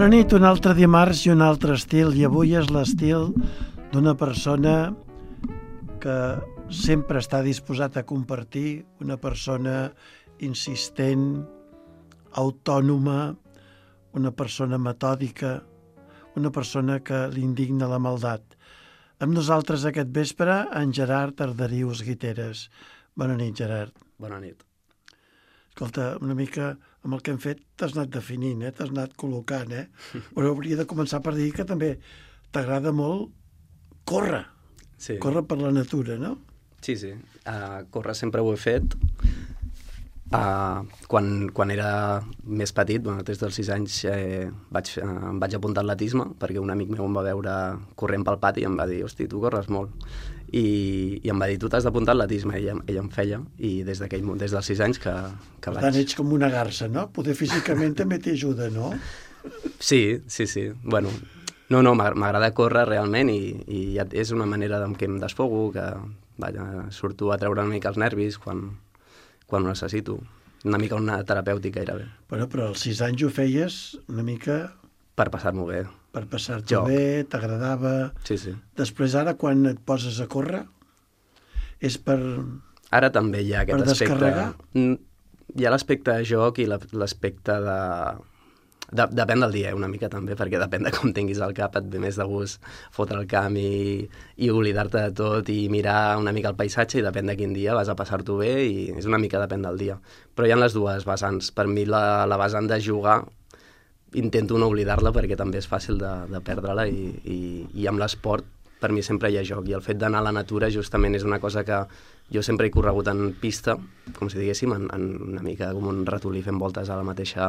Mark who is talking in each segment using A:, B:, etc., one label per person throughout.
A: Bona nit, un altre dimarts i un altre estil, i avui és l'estil d'una persona que sempre està disposat a compartir, una persona insistent, autònoma, una persona metòdica, una persona que li indigna la maldat. Amb nosaltres aquest vespre, en Gerard Arderius Guiteres. Bona nit, Gerard.
B: Bona nit.
A: Escolta, una mica amb el que hem fet t'has anat definint, t'has anat col·locant, Però hauria de començar per dir que també t'agrada molt córrer.
B: Sí.
A: Córrer per la natura, no?
B: Sí. Córrer sempre ho he fet. Quan era més petit, des dels 6 anys, em vaig apuntar a atletisme perquè un amic meu em va veure corrent pel pati i em va dir, hosti, tu corres molt. I em va dir, tu t'has d'apuntar a atletisme. Ella em feia, i des dels 6 anys que
A: per
B: vaig...
A: tant, ets com una garça, no? Poder físicament també t'ajuda, no?
B: Sí. Bueno, no, m'agrada córrer realment i és una manera en què em desfogo, que surto a treure una mica els nervis quan ho necessito. Una mica una terapèutica gairebé.
A: Bueno, però als 6 anys ho feies una mica...
B: Per passar-m'ho bé.
A: Per passar-t'ho bé, t'agradava...
B: Sí.
A: Després, ara, quan et poses a córrer, és per...
B: Ara també hi ha aquest aspecte...
A: Per descarregar?
B: Hi ha l'aspecte de joc i l'aspecte de... Depèn del dia, una mica també, perquè depèn de com tinguis el cap, et ve més de gust fotre el camp i oblidar-te de tot i mirar una mica el paisatge, i depèn de quin dia vas a passar-t'ho bé, i és una mica depèn del dia. Però hi ha les dues vessants. Per mi la vessant de jugar intento no oblidar-la perquè també és fàcil de perdre-la, i amb l'esport per mi sempre hi ha joc, i el fet d'anar a la natura justament és una cosa que jo sempre he corregut en pista, com si diguéssim, en una mica com un ratolí fent voltes a la mateixa...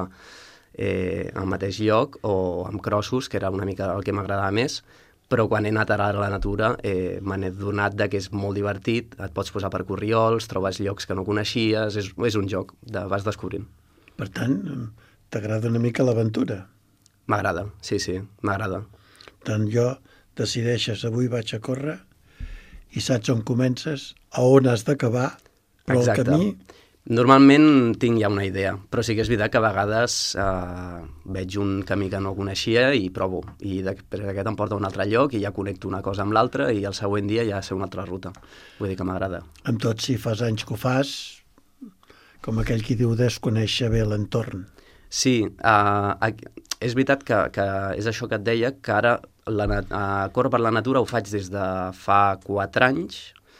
B: al mateix lloc, o amb crossos, que era una mica el que m'agradava més, però quan he anat a la natura me n'he adonat que és molt divertit, et pots posar per corriols, trobes llocs que no coneixies, és un joc, vas descobrint.
A: Per tant, t'agrada una mica l'aventura?
B: M'agrada, sí, m'agrada.
A: Per tant, decideixes, avui vaig a córrer, i saps on comences, a on has d'acabar, però
B: exacte.
A: El camí...
B: Normalment tinc ja una idea, però sí que és veritat que a vegades veig un camí que no coneixia i provo, i després aquest em porta a un altre lloc i ja connecto una cosa amb l'altra, i el següent dia ja sé una altra ruta. Vull dir que m'agrada.
A: Amb tot, si fas anys que ho fas, com aquell qui diu desconèixer bé l'entorn.
B: Sí, és veritat que és això que et deia, que ara córrer per la natura ho faig des de fa 4 anys,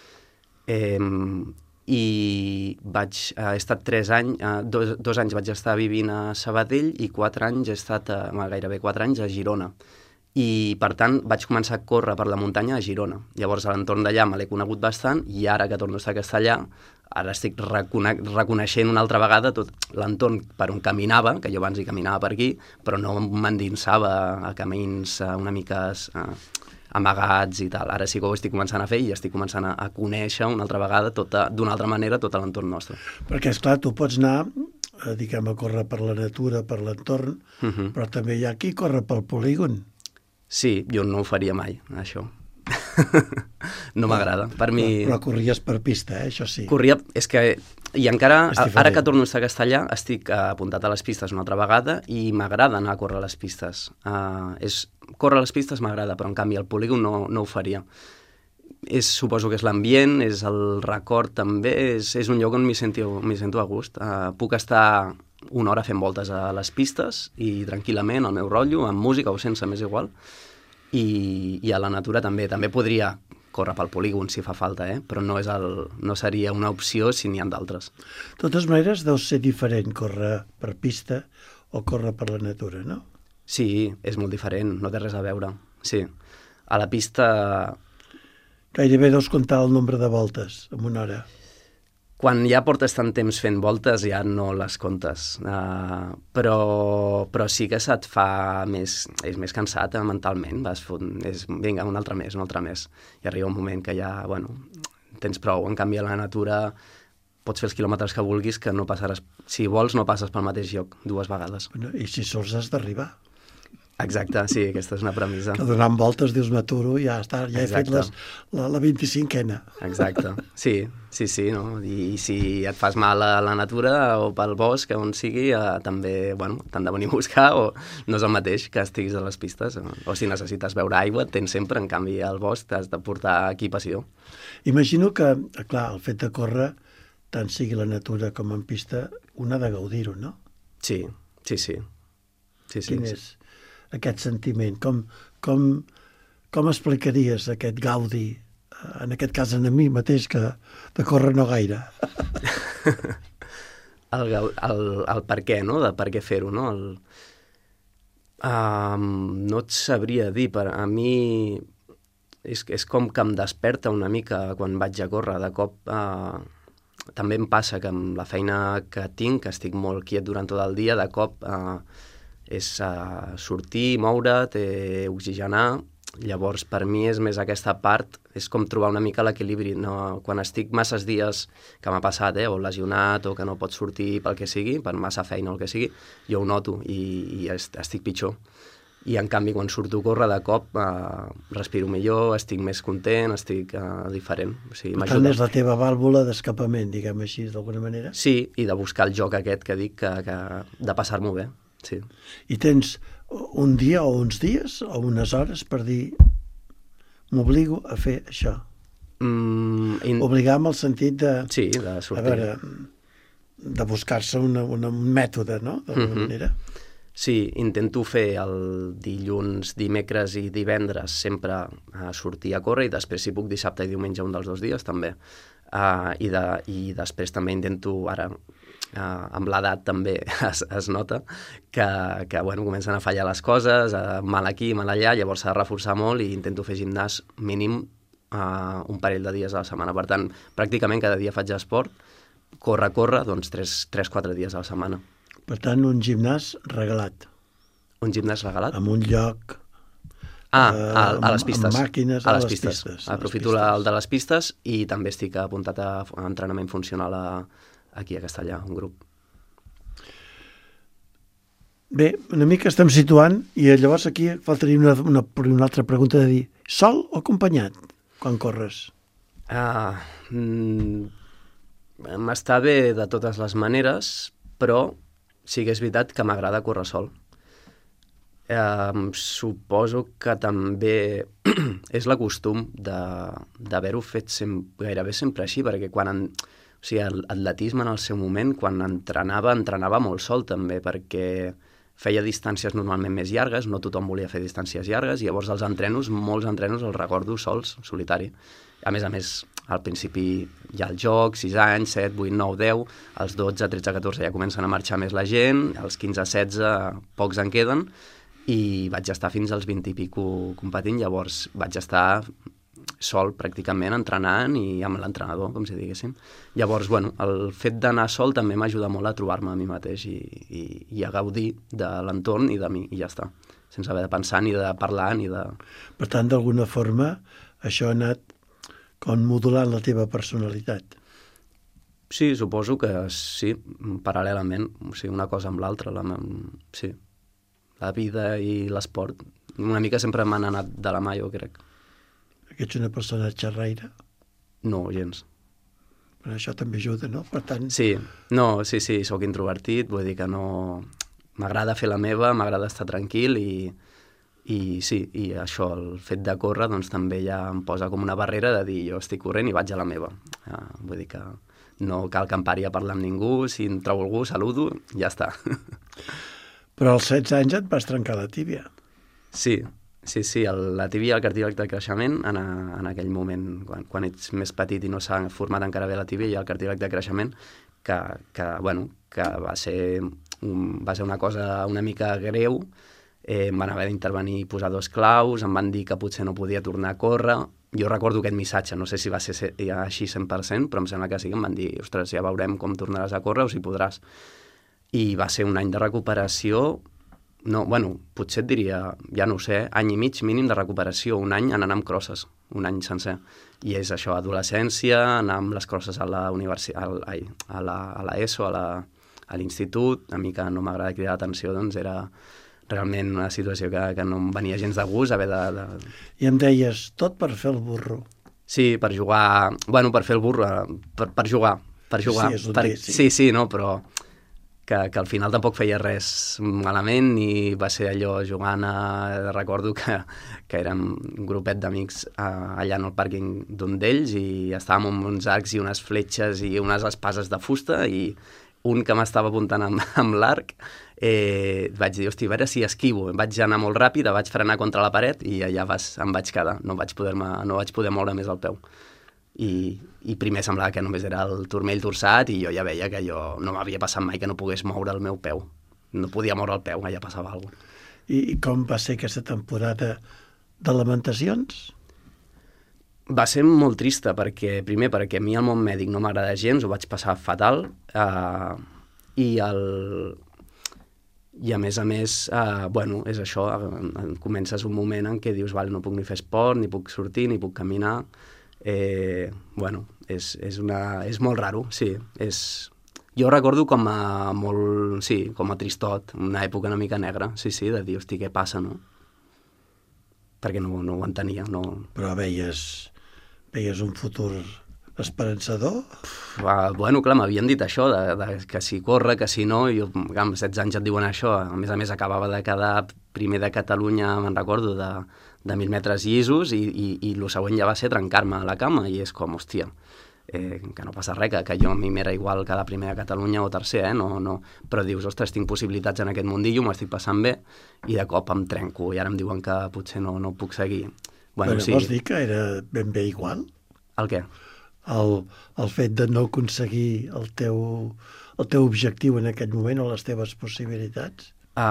B: i he estat 3 anys, 2 anys vaig estar vivint a Sabadell, i 4 anys he estat, gairebé 4 anys, a Girona. I, per tant, vaig començar a córrer per la muntanya a Girona. Llavors, a l'entorn d'allà me l'he conegut bastant, i ara que torno a estar a Castellà, ara estic reconeixent una altra vegada tot l'entorn per on caminava, que jo abans hi caminava per aquí, però no m'endinsava a camins una mica... amagats i tal. Ara sí que ho estic començant a fer i estic començant a conèixer una altra vegada d'una altra manera tot l'entorn nostre.
A: Perquè, esclar, tu pots anar, a córrer per la natura, per l'entorn, però també hi ha qui corre pel polígon.
B: Sí, jo no ho faria mai, això. No m'agrada. Per mi...
A: Però corries per pista, això sí.
B: Corria, és que... I encara, ara que torno a estar a Castellà, estic apuntat a les pistes una altra vegada i m'agrada anar a córrer a les pistes. Córrer a les pistes m'agrada, però en canvi el polígon no ho faria. Suposo que és l'ambient, és el record també, és un lloc on m'hi sento a gust. Puc estar una hora fent voltes a les pistes i tranquil·lament, al meu rotllo, amb música o sense, m'és igual. I a la natura també podria córrer pel polígon si fa falta, però no seria una opció si n'hi ha d'altres.
A: De totes maneres, deu ser diferent córrer per pista o córrer per la natura, no?
B: Sí, és molt diferent, no té res a veure. Sí, a la pista...
A: Gairebé deus comptar el nombre de voltes en una hora.
B: Quan ja portes tant temps fent voltes ja no les comptes, però sí que se't fa més... És més cansat mentalment, vinga, un altre mes, i arriba un moment que ja, tens prou. En canvi, a la natura pots fer els quilòmetres que vulguis, que no passaràs... Si vols, no passes pel mateix lloc 2 vegades.
A: I si sols has d'arribar?
B: Exacte, sí, aquesta és una premissa.
A: Que donant voltes dius m'aturo, ja està, ja he fet la 25a.
B: Exacte, sí, no? I si et fas mal a la natura o pel bosc, on sigui, també, bueno, t'han de venir a buscar, o no és el mateix que estiguis a les pistes, o si necessites beure aigua, tens sempre, en canvi al bosc t'has de portar equipació.
A: Imagino que, clar, el fet de córrer, tant sigui la natura com en pista, un ha de gaudir-ho, no?
B: Sí.
A: Quin és aquest sentiment? Com explicaries aquest gaudi, en aquest cas en mi mateix, que de córrer no gaire?
B: el per què, no? De per què fer-ho, no? No et sabria dir, a mi és com que em desperta una mica quan vaig a córrer. De cop també em passa que amb la feina que tinc, que estic molt quiet durant tot el dia, de cop és sortir, moure't, oxigenar. Llavors, per mi és més aquesta part, és com trobar una mica l'equilibri. No? Quan estic masses dies, que m'ha passat, o lesionat, o que no pots sortir pel que sigui, per massa feina o el que sigui, jo ho noto i estic pitjor. I en canvi, quan surto a córrer, de cop respiro millor, estic més content, estic diferent. O sigui,
A: per tant, és la teva vàlvula d'escapament, diguem així, d'alguna manera?
B: Sí, i de buscar el joc aquest que dic, de passar-m'ho bé. Sí.
A: I tens un dia o uns dies o unes hores per dir m'obligo a fer això? Obligar en el sentit de...
B: Sí, de sortir.
A: A veure, de buscar-se un mètode, no?, d'alguna manera.
B: Sí, intento fer el dilluns, dimecres i divendres sempre sortir a córrer, i després, si puc, dissabte i diumenge, un dels 2 dies també. I després també intento, ara, amb l'edat també es nota que bueno, comencen a fallar les coses, mal aquí, mal allà, llavors s'ha de reforçar molt, i intento fer gimnàs mínim un parell de dies a la setmana. Per tant, pràcticament cada dia faig esport, córrer, doncs 3-4 dies a la setmana.
A: Per tant, un gimnàs regalat.
B: Un gimnàs regalat?
A: Amb un lloc...
B: a les pistes.
A: Amb màquines,
B: a les pistes. Aprofito el de les pistes, i també estic apuntat a entrenament funcional aquí a Castellà, un grup.
A: Bé, una mica estem situant, i llavors aquí faltaria una altra pregunta de dir, sol o acompanyat quan corres?
B: M'està bé de totes les maneres, però sí que és veritat que m'agrada córrer sol. Suposo que també és la costum d'haver-ho fet gairebé sempre així, perquè quan... O sigui, l'atletisme en el seu moment, quan entrenava molt sol també, perquè feia distàncies normalment més llargues, no tothom volia fer distàncies llargues, i llavors molts entrenos els recordo sols, solitari. A més, al principi hi ha el joc, 6 anys, 7, 8, 9, 10, als 12, 13, 14 ja comencen a marxar més la gent, als 15, 16 pocs en queden, i vaig estar fins als 20 i pico competint. Llavors vaig estar sol pràcticament, entrenant i amb l'entrenador, com si diguéssim. Llavors, bueno, el fet d'anar sol també m'ajuda molt a trobar-me a mi mateix i a gaudir de l'entorn i de mi, i ja està, sense haver de pensar ni de parlar ni de...
A: Per tant, d'alguna forma, això ha anat com modulant la teva personalitat.
B: Sí, suposo que sí, paral·lelament, o sigui, una cosa amb l'altra, sí. La vida i l'esport, una mica sempre m'han anat de la mà, jo crec.
A: Que ets una persona xerraire?
B: No, gens.
A: Però això també ajuda, no? Per tant...
B: Sí, sóc introvertit, vull dir que no... M'agrada fer la meva, m'agrada estar tranquil, i sí, i això, el fet de córrer, doncs també ja em posa com una barrera de dir jo estic corrent i vaig a la meva. Vull dir que no cal que em pari a parlar amb ningú, si em trobo algú, saludo, ja està.
A: Però als 16 anys et vas trencar la tíbia.
B: Sí, la tíbia i el cartílag de creixement, en aquell moment, quan ets més petit i no s'ha format encara bé la tíbia, i el cartílag de creixement, que va ser una cosa una mica greu. Em van haver d'intervenir i posar 2 claus, em van dir que potser no podia tornar a córrer. Jo recordo aquest missatge, no sé si va ser així 100%, però em sembla que sí, que em van dir, ostres, ja veurem com tornaràs a córrer o si podràs. I va ser un any de recuperació. No, potser et diria, ja no ho sé, any i mig mínim de recuperació, un any anant amb crosses, un any sencer. I és això, adolescència, anar amb les crosses a la universitat, a l'ESO, a l'institut. A mi, que no m'agrada cridar l'atenció, doncs era realment una situació que no em venia gens de gust haver de...
A: I em deies, tot per fer el burro.
B: Sí, per jugar... Bueno, per fer el burro, per jugar. Sí,
A: és un dir, sí.
B: Sí, no, però que al final tampoc feia res malament i va ser allò jugant recordo que érem un grupet d'amics allà en el pàrquing d'un d'ells i estàvem amb uns arcs i unes fletxes i unes espases de fusta i un que m'estava apuntant amb l'arc vaig dir, hosti, a veure si esquivo. Vaig anar molt ràpid, vaig frenar contra la paret i allà em vaig quedar. No vaig poder moure més el peu. I primer semblava que només era el turmell torçat i jo ja veia que no m'havia passat mai que no pogués moure el meu peu. No podia moure el peu, allà passava alguna cosa.
A: I com va ser aquesta temporada de lamentacions?
B: Va ser molt trista, perquè a mi el món mèdic no m'agrada gens, ho vaig passar fatal, i a més, bueno, és això, comences un moment en què dius, vale, no puc ni fer esport, ni puc sortir, ni puc caminar, bueno, és molt raro, sí, jo ho recordo com a molt, sí, com a tristot, una època una mica negra, sí, de dir, hosti, què passa, no? Perquè no ho entenia, no...
A: Però veies un futur esperançador?
B: Bueno, clar, m'havien dit això, que si corre, que si no, i jo, amb 16 anys et diuen això, a més acabava de quedar primer de Catalunya, me'n recordo, de 1.000 metres llisos, i el següent ja va ser trencar-me a la cama, i és com, hòstia, que no passa res, que jo a mi m'era igual quedar primer de Catalunya o tercer, no. Però dius, ostres, tinc possibilitats en aquest mundillo, m'ho estic passant bé, i de cop em trenco, i ara em diuen que potser no puc seguir.
A: Bueno, sí. Vols dir que era ben bé igual?
B: El què?
A: El fet de no aconseguir el teu objectiu en aquell moment o les teves possibilitats?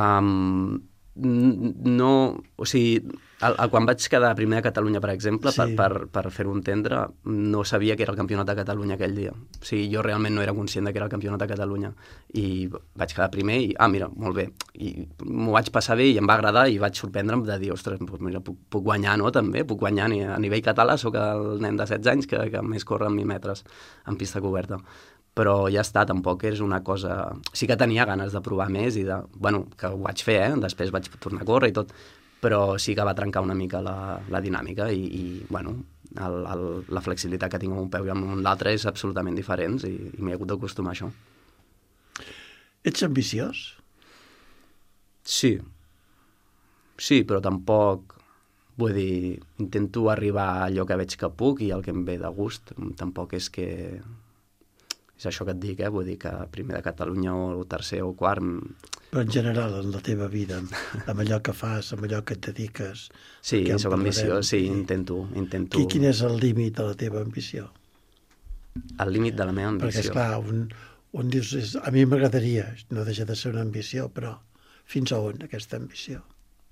B: No, o sigui, quan vaig quedar primer de Catalunya, per exemple, sí. per fer-ho entendre, no sabia que era el campionat de Catalunya aquell dia. O sigui, jo realment no era conscient que era el campionat de Catalunya. I vaig quedar primer i, mira, molt bé. I m'ho vaig passar bé i em va agradar i vaig sorprendre'm de dir, ostres, mira, puc guanyar, no, també? Puc guanyar. A nivell català sóc el nen de 16 anys que més corre en 1.000 metres en pista coberta. Però ja està, tampoc és una cosa... Sí que tenia ganes de provar més i de... Bueno, que ho vaig fer, després vaig tornar a córrer i tot, però sí que va trencar una mica la dinàmica i bueno, la flexibilitat que tinc amb un peu i amb l'altre és absolutament diferents i m'he hagut d'acostumar a això.
A: Ets ambiciós?
B: Sí, però tampoc... Vull dir, intento arribar a allò que veig que puc i el que em ve de gust. Tampoc és que... És això que et dic, vull dir que primer de Catalunya o tercer o quart...
A: Però en general, en la teva vida, amb allò que fas, amb allò que et dediques...
B: Sí, sóc ambiciós, sí, intento...
A: Quin és el límit de la teva ambició?
B: El límit de la meva ambició?
A: Perquè, esclar, un dius, a mi m'agradaria, no deixa de ser una ambició, però fins a on aquesta ambició?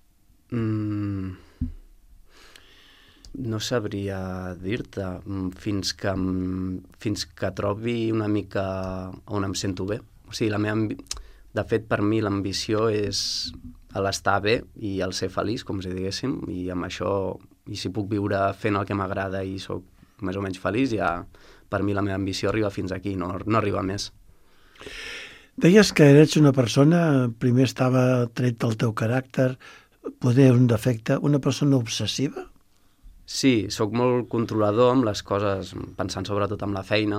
A: No sabria dir-te, fins que trobi una mica on em sento bé. O sigui, de fet, per mi l'ambició és l'estar bé i el ser feliç, com si diguéssim, i amb això, i si puc viure fent el que m'agrada i sóc més o menys feliç, ja per mi la meva ambició arriba fins aquí, no arriba més. Deies que eres una persona, primer estava tret del teu caràcter, poder un defecte, una persona obsessiva?
B: Sí, sóc molt controlador amb les coses, pensant sobretot en la feina,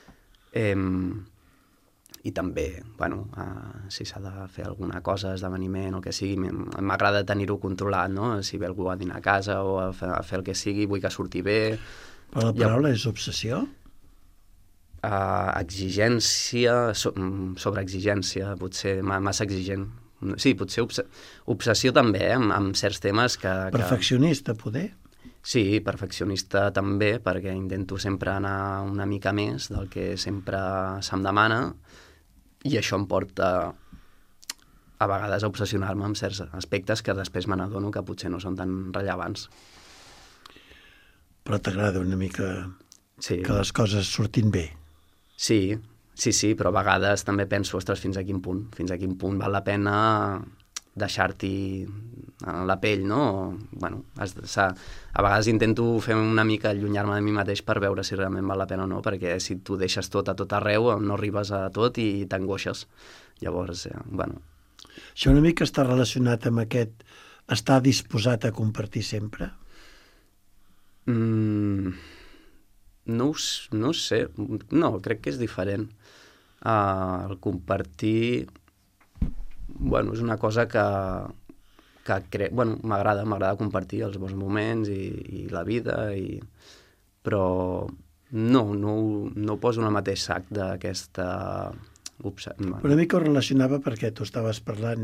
B: i també, bueno, si s'ha de fer alguna cosa, esdeveniment o el que sigui, m'agrada tenir-ho controlat, no? Si ve algú a dinar a casa o a fer el que sigui, vull que surti bé.
A: Però la paraula és obsessió?
B: Exigència, sobreexigència, potser massa exigent. Sí, potser obsessió també, amb certs temes que...
A: Perfeccionista, poder?
B: Sí, perfeccionista també, perquè intento sempre anar una mica més del que sempre se'm demana i això em porta a vegades a obsessionar-me amb certs aspectes que després me n'adono que potser no són tan rellevants.
A: Però t'agrada una mica
B: que
A: les coses surtin bé?
B: Sí, però a vegades també penso, ostres, fins a quin punt val la pena deixar-t'hi la pell, no? Bueno, a vegades intento fer una mica allunyar-me de mi mateix per veure si realment val la pena o no, perquè si tu deixes tot a tot arreu no arribes a tot i t'angoixes. Llavors, bueno,
A: Això una mica està relacionat amb aquest estar disposat a compartir sempre?
B: No ho sé. No, crec que és diferent. El compartir... Bueno, és una cosa que m'agrada compartir els bons moments i la vida, però no ho poso en el mateix sac d'aquesta...
A: Una mica ho relacionava perquè tu estaves parlant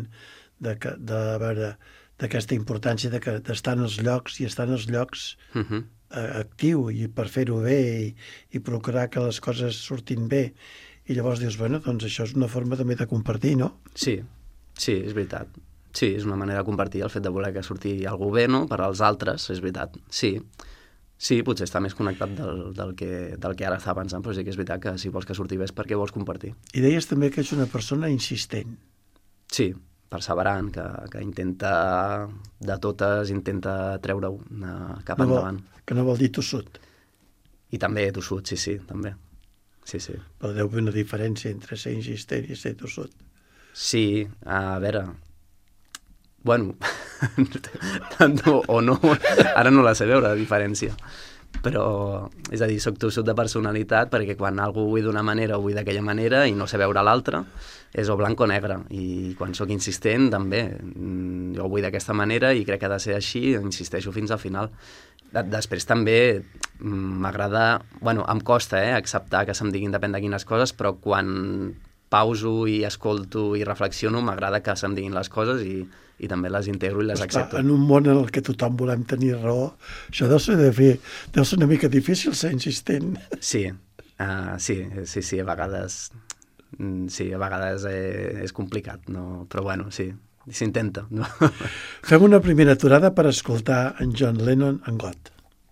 A: d'aquesta importància d'estar en els llocs i estar en els llocs actiu i per fer-ho bé i procurar que les coses surtin bé. I llavors dius, bueno, doncs això és una forma també de compartir, no?
B: Sí, és veritat. Sí, és una manera de compartir el fet de voler que surti algú bé, no?, per als altres, és veritat. Sí, potser està més connectat del que ara estava pensant, però sí que és veritat que si vols que surti bé és perquè vols compartir.
A: I deies també que ets una persona insistent.
B: Sí, perseverant, que intenta de totes, intenta treure-ho cap endavant.
A: Que no vol dir tossut.
B: I també tossut, sí, també. Sí.
A: Però deu haver una diferència entre ser insistent i ser tossut.
B: Sí, a veure... Bueno, tant o no, ara no la sé veure, la diferència. Però, és a dir, soc tossut de personalitat perquè quan algú ho vull d'una manera ho vull d'aquella manera i no sé veure l'altra, és o blanc o negre. I quan sóc insistent, també. Jo ho vull d'aquesta manera i crec que ha de ser així, insisteixo fins al final. Després també m'agrada... Bueno, em costa acceptar que se'm diguin depèn de quines coses, però quan pauso i escolto i reflexiono, m'agrada que se'm diguin les coses i també les integro i les accepto.
A: En un món en el que tothom volem tenir raó, això deu ser una mica difícil ser insistent.
B: Sí, a vegades... Sí, a vegades és complicat, no? Però bueno, sí, s'intenta. No?
A: Fem una primera aturada per escoltar en John Lennon en God.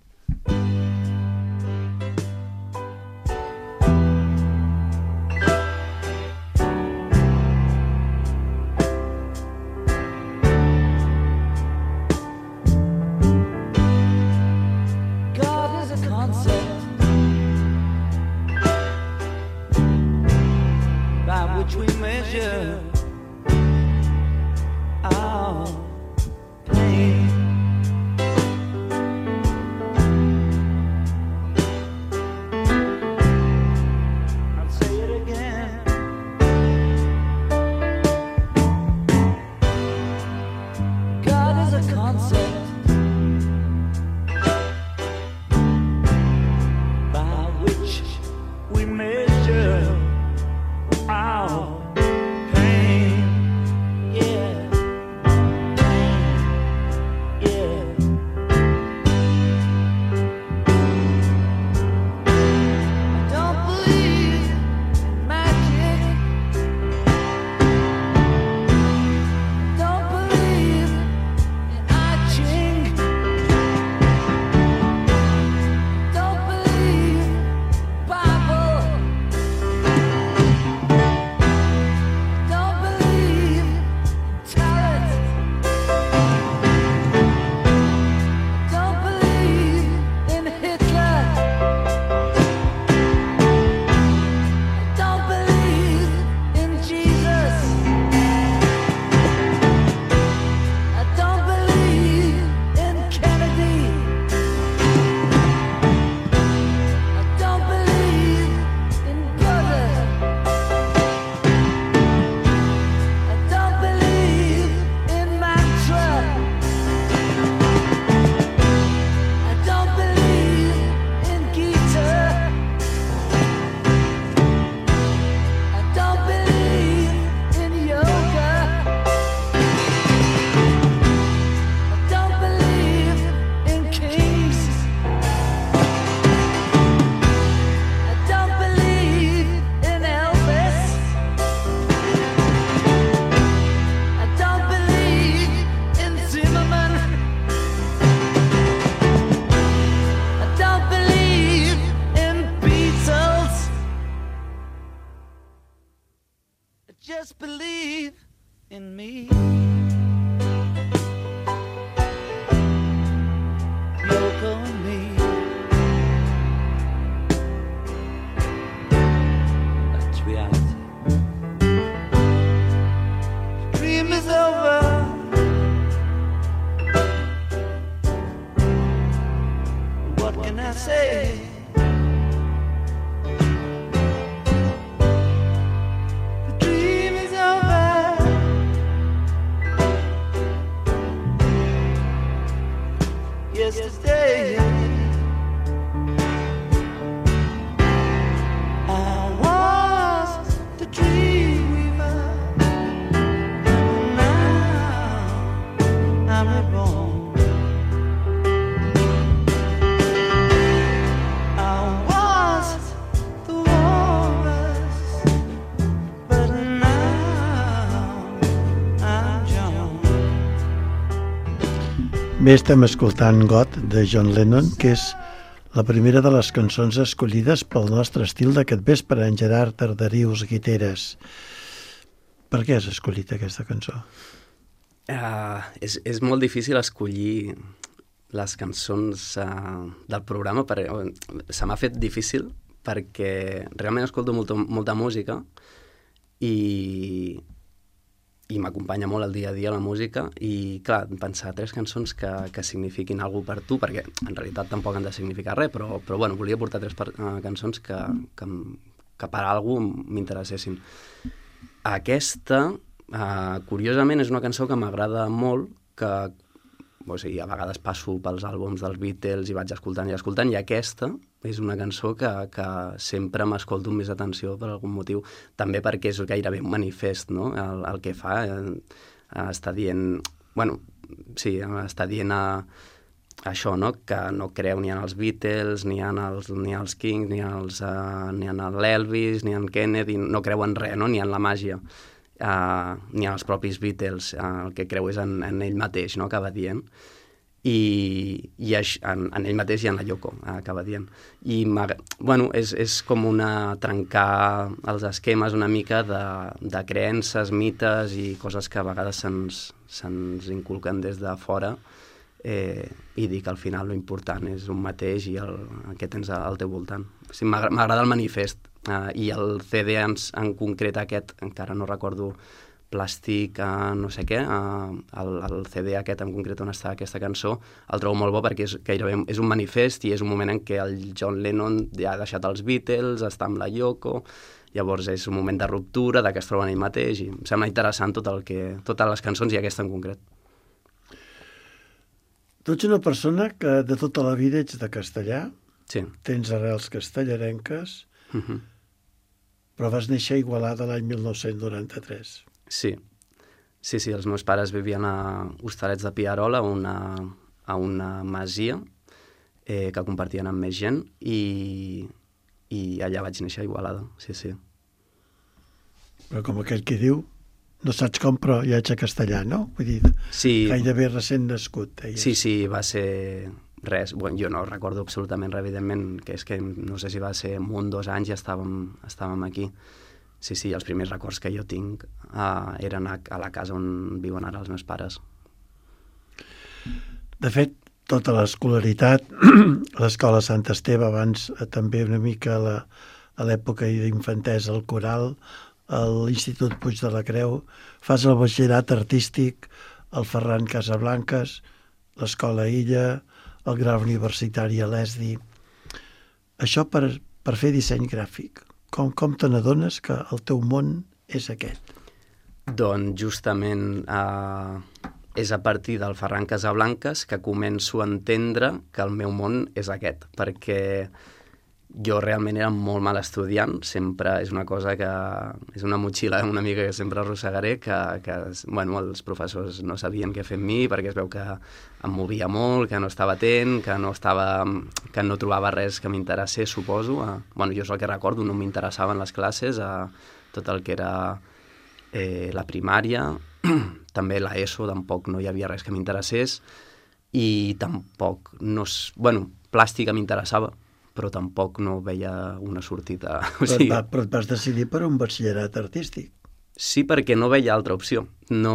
C: Just believe in me. Yoko and me. That's reality. Dream I say, the dream is over. Yesterday I was the dream weaver. Now I'm reborn. I was the walrus, but now I'm John.
A: Bé, estem escoltant God, de John Lennon, que és la primera de les cançons escollides pel nostre estil d'aquest vespre, en Gerard Arderius Guiteres. Per què has escollit aquesta cançó?
B: És molt difícil escollir les cançons del programa, se m'ha fet difícil perquè realment escolto molta música i m'acompanya molt el dia a dia la música i, clar, pensar 3 cançons que signifiquin alguna cosa per tu, perquè en realitat tampoc han de significar res, però bueno, volia portar 3 cançons que per a algú m'interessessin. Aquesta, curiosament, és una cançó que m'agrada molt, o sigui, a vegades passo pels àlbums dels Beatles i vaig escoltant, i aquesta és una cançó que sempre m'escolto amb més atenció per algun motiu, també perquè és gairebé un manifest, no?, el que fa, està dient, bueno, sí, està dient això, no?, que no creu ni en els Beatles, ni en els Kings, ni en l'Elvis, ni en Kennedy, no creu en res, no?, ni en la màgia, ni en els propis Beatles, el que creu és en ell mateix, no?, acaba dient. I en ell mateix i en la Yoko, acaba dient. I, bueno, és com trencar els esquemes una mica de creences, mites i coses que a vegades se'ns inculquen des de fora i dir que al final lo important és un mateix i el que tens al teu voltant. O sigui, m'agrada el manifest i el CD en concret aquest, encara no recordo, Plàstic, no sé què, el CD aquest en concret on està aquesta cançó, el trobo molt bo perquè és un manifest i és un moment en què el John Lennon ja ha deixat els Beatles, està amb la Yoko, llavors és un moment de ruptura, que es troben ell mateix, i em sembla interessant totes les cançons i aquesta en concret.
A: Tu ets una persona que de tota la vida ets de castellà,
B: sí. Tens
A: arrels castellarenques, però vas néixer a Igualada l'any 1993.
B: Sí, els meus pares vivien a Hostalets de Pierola, a una masia que compartien amb més gent i allà vaig néixer a Igualada, sí.
A: Però com aquell que diu, no saps com, però ja ets a castellà, no? Vull dir,
B: sí,
A: gairebé recent nascut.
B: Sí, va ser res. Bueno, jo no recordo absolutament res, evidentment, que és que no sé si va ser en 1 o 2 anys ja estàvem aquí. Sí, els primers records que jo tinc eren a la casa on viuen ara els meus pares.
A: De fet, tota l'escolaritat, l'escola Sant Esteve, abans també una mica a l'època d'infantesa, el coral, a l'Institut Puig de la Creu, fas el batxillerat artístic, el Ferran Casablanques, l'Escola Illa, el grau universitari a l'ESDI. Això per fer disseny gràfic. Com te n'adones que el teu món és aquest?
B: Doncs justament és a partir del Ferran Casablanques que començo a entendre que el meu món és aquest, perquè jo realment era molt mal estudiant, sempre és una cosa que és una motxilla una mica que sempre arrossegaré, que bueno, els professors no sabien què fer amb mi perquè es veu que em movia molt, que no estava atent, que no trobava res que m'interessés, suposo. Bueno, jo és el que recordo, no m'interessaven les classes, tot el que era la primària, també la ESO, tampoc no hi havia res que m'interessés i tampoc bueno, plàstica m'interessava, però tampoc no veia una sortida.
A: Però et vas decidir per un batxillerat artístic.
B: Sí, perquè no veia altra opció.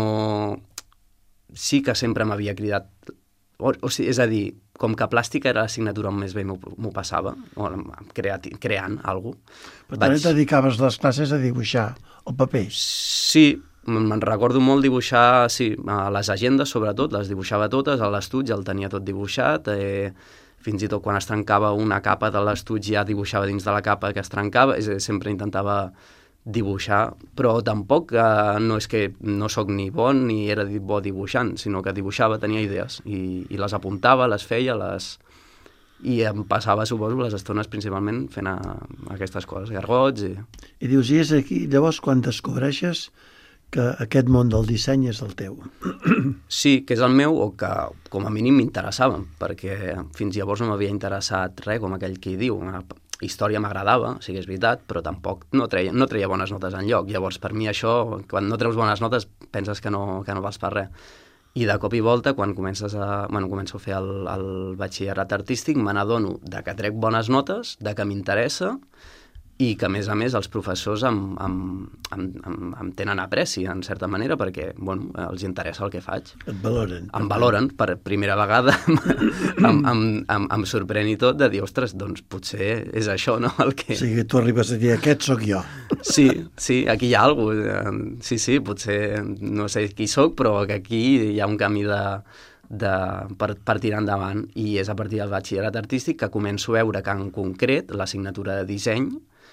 B: Sí que sempre m'havia cridat... O sigui, és a dir, com que plàstica era l'assignatura on més bé m'ho passava, creant alguna cosa.
A: Per tant, et dedicaves les classes a dibuixar el paper?
B: Sí, me'n recordo molt dibuixar, sí, a les agendes sobretot, les dibuixava totes, a l'estudi el tenia tot dibuixat, fins i tot quan es trencava una capa de l'estuig ja dibuixava dins de la capa que es trencava, sempre intentava dibuixar, però tampoc no és que no sóc ni bon ni era bo dibuixant, sinó que dibuixava, tenia idees i les apuntava, les feia, i em passava, suposo, les estones principalment fent aquestes coses, gargots
A: I dius, i és aquí, llavors quan descobreixes que aquest món del disseny és el teu.
B: Sí, que és el meu o que com a mínim m'interessava, perquè fins llavors no m'havia interessat res, com aquell qui diu. Història m'agradava, sí que és veritat, però tampoc no treia bones notes enlloc. Llavors, per mi això, quan no treus bones notes, penses que no vals per res. I de cop i volta, quan començo a fer el batxillerat artístic, me n'adono de que trec bones notes, de que m'interessa, i que, a més, els professors em tenen apreci, en certa manera, perquè, els interessa el que faig.
A: Et valoren.
B: Em valoren, per primera vegada, em sorprèn i tot de dir, ostres, doncs potser és això, no?, el que...
A: O sigui, tu arribes a dir, aquest sóc jo.
B: Sí, aquí hi ha alguna cosa. Sí, potser no sé qui sóc, però que aquí hi ha un camí per tirar endavant, i és a partir del batxillerat artístic que començo a veure que, en concret, l'assignatura de disseny,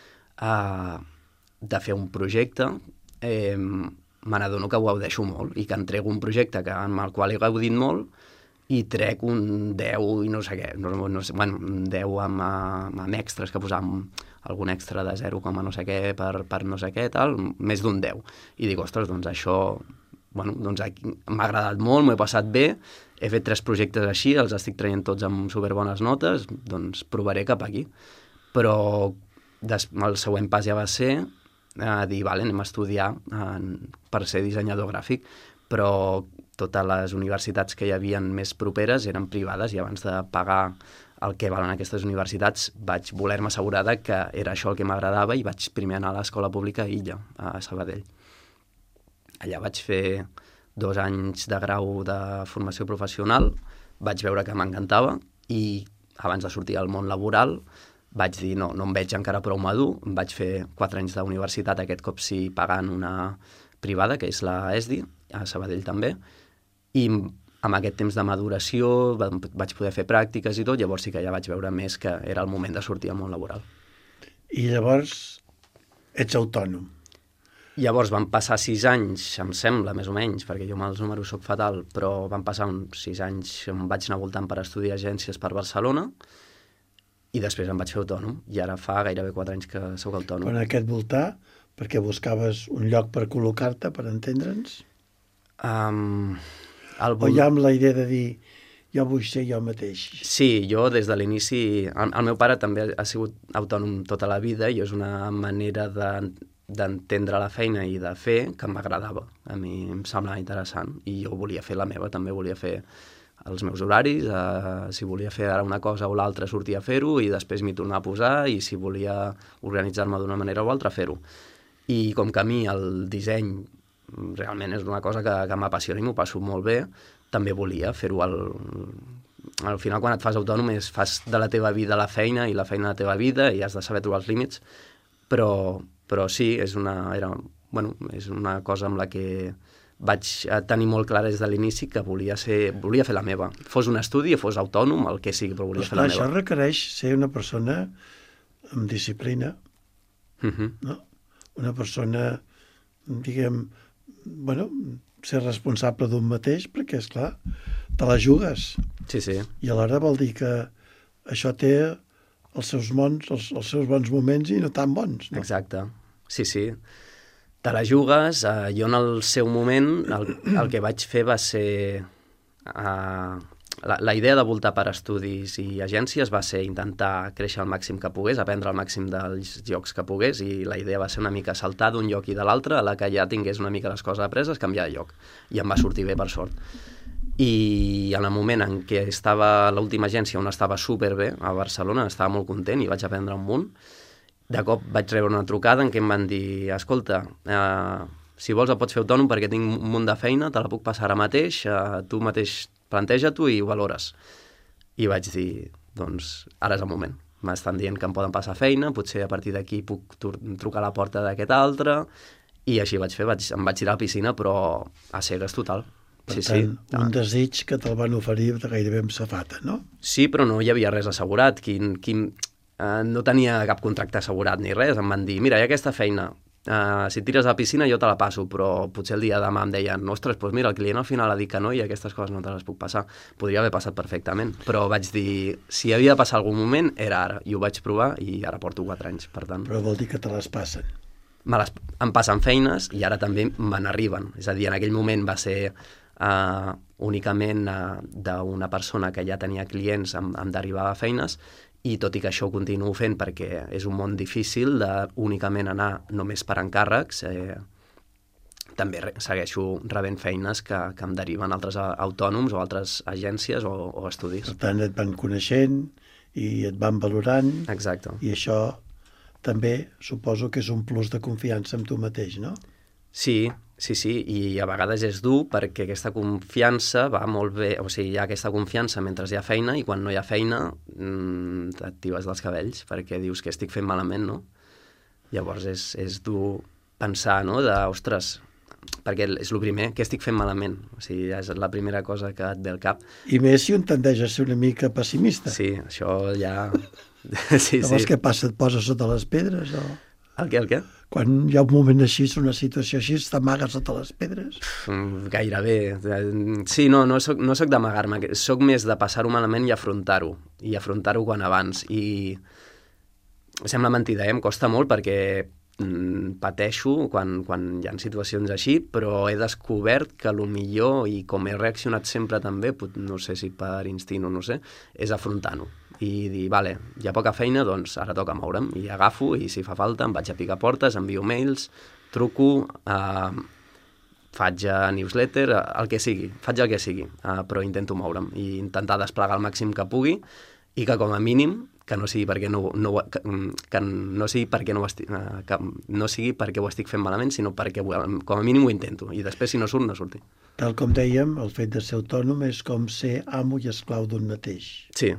B: de fer un projecte, me n'adono que ho gaudeixo molt i que entrego un projecte amb el qual he gaudit molt i trec un 10 i no sé què, un 10 amb extras, que posàvem algun extra de 0, no sé què per no sé què, tal, més d'un 10. I dic, ostres, doncs això m'ha agradat molt, m'ho he passat bé, he fet 3 projectes així, els estic traient tots amb superbones notes, doncs provaré cap aquí. Però el següent pas ja va ser dir, vale, anem a estudiar per ser dissenyador gràfic, però totes les universitats que hi havia més properes eren privades i abans de pagar el que valen aquestes universitats vaig voler-me assegurar que era això el que m'agradava i vaig primer anar a l'escola pública a Illa, a Sabadell. Allà vaig fer 2 anys de grau de formació professional, vaig veure que m'encantava i abans de sortir al món laboral vaig dir, no em veig encara prou madur, vaig fer 4 anys d'universitat, aquest cop sí pagant una privada, que és la ESDI, a Sabadell també, i amb aquest temps de maduració vaig poder fer pràctiques i tot, llavors sí que ja vaig veure més que era el moment de sortir al món laboral.
A: I llavors ets autònom.
B: Llavors van passar 6 anys, em sembla, més o menys, perquè jo amb els números soc fatal, però van passar uns 6 anys, em vaig anar voltant per estudiar agències per Barcelona, i després em vaig fer autònom, i ara fa gairebé 4 anys que soc autònom.
A: Quan aquest voltar, perquè buscaves un lloc per col·locar-te, per entendre'ns? O ja amb la idea de dir, jo vull ser jo mateix?
B: Sí, jo des de l'inici... El meu pare també ha sigut autònom tota la vida i és una manera d'entendre la feina i de fer que m'agradava. A mi em semblava interessant i jo volia fer la meva, també volia fer els meus horaris, si volia fer ara una cosa o l'altra sortia a fer-ho i després m'hi tornava a posar i si volia organitzar-me d'una manera o altra fer-ho. I com que a mi el disseny realment és una cosa que m'apassiona i m'ho passo molt bé, també volia fer-ho al final quan et fas autònom fas de la teva vida la feina i la feina de la teva vida i has de saber trobar els límits, però sí, és una cosa amb la que vaig tenir molt clar des de l'inici que volia fer la meva. Fos un estudi, fos autònom, el que sigui, però volia fer la meva.
A: Això requereix ser una persona amb disciplina, no? Una persona, diguem, ser responsable d'un mateix, perquè, esclar, te la jugues.
B: Sí.
A: I alhora vol dir que això té els seus bons moments i no tan bons, no?
B: Exacte, sí. Te la jugues, jo en el seu moment el que vaig fer va ser... La idea de voltar per estudis i agències va ser intentar créixer al màxim que pogués, aprendre al màxim dels llocs que pogués i la idea va ser una mica saltar d'un lloc i de l'altre a la que ja tingués una mica les coses apreses, canviar de lloc. I em va sortir bé, per sort. I en el moment en què estava a l'última agència on estava superbé, a Barcelona, estava molt content i vaig aprendre un munt. De cop vaig rebre una trucada en què em van dir escolta, si vols el pots fer autònom perquè tinc un munt de feina, te la puc passar ara mateix, tu mateix planteja-t'ho i ho valores. I vaig dir, doncs, ara és el moment. M'estan dient que em poden passar feina, potser a partir d'aquí puc trucar a la porta d'aquest altre, i així vaig fer, em vaig tirar a la piscina, però a cegues total.
A: Per tant, un desig que te'l van oferir de gairebé amb safata, no?
B: Sí, però no hi havia res assegurat. No tenia cap contracte assegurat ni res. Em van dir, mira, hi ha aquesta feina, si et tires a la piscina jo te la passo, però potser el dia de demà em deien, ostres, doncs mira, el client al final ha dit que no i aquestes coses no te les puc passar. Podria haver passat perfectament, però vaig dir, si havia de passar algun moment, era ara. I ho vaig provar i ara porto 4 anys, per tant.
A: Però vol dir que te les passen.
B: Em passen feines i ara també me n'arriben. És a dir, en aquell moment va ser únicament d'una persona que ja tenia clients, em derivava feines, i tot i que això ho continuo fent perquè és un món difícil de únicament anar només per encàrrecs, també segueixo rebent feines que em deriven altres autònoms o altres agències o estudis.
A: Per tant, et van coneixent i et van valorant.
B: Exacte.
A: I això també suposo que és un plus de confiança en tu mateix, no?
B: Sí, i a vegades és dur perquè aquesta confiança va molt bé, o sigui, hi ha aquesta confiança mentre hi ha feina i quan no hi ha feina et tires dels cabells perquè dius que estic fent malament, no? Llavors és dur pensar, no?, ostres, perquè és el primer, que estic fent malament, o sigui, és la primera cosa que et ve al cap.
A: I més si un tendeix a ser una mica pessimista.
B: Sí, això ja...
A: Llavors què passa, et poses sota les pedres o...
B: El què?
A: Quan hi ha un moment així, una situació així, t'amagues sota les pedres?
B: Gairebé. Sí, no soc d'amagar-me, soc més de passar-ho malament i afrontar-ho quan abans. I sembla mentida, em costa molt perquè pateixo quan hi ha situacions així, però he descobert que el millor, i com he reaccionat sempre també, no sé si per instint o no sé, és afrontar-ho. I dir, vale, hi ha poca feina, doncs ara toca moure'm. I agafo, i si fa falta, em vaig a picar portes, envio mails, truco, faig newsletter, el que sigui, però intento moure'm i intentar desplegar el màxim que pugui i que com a mínim que no sigui perquè ho estic fent malament, sinó perquè com a mínim ho intento i després si no surt, no surti.
A: Tal com dèiem, el fet de ser autònom és com ser amo i esclau d'un mateix.
B: Sí.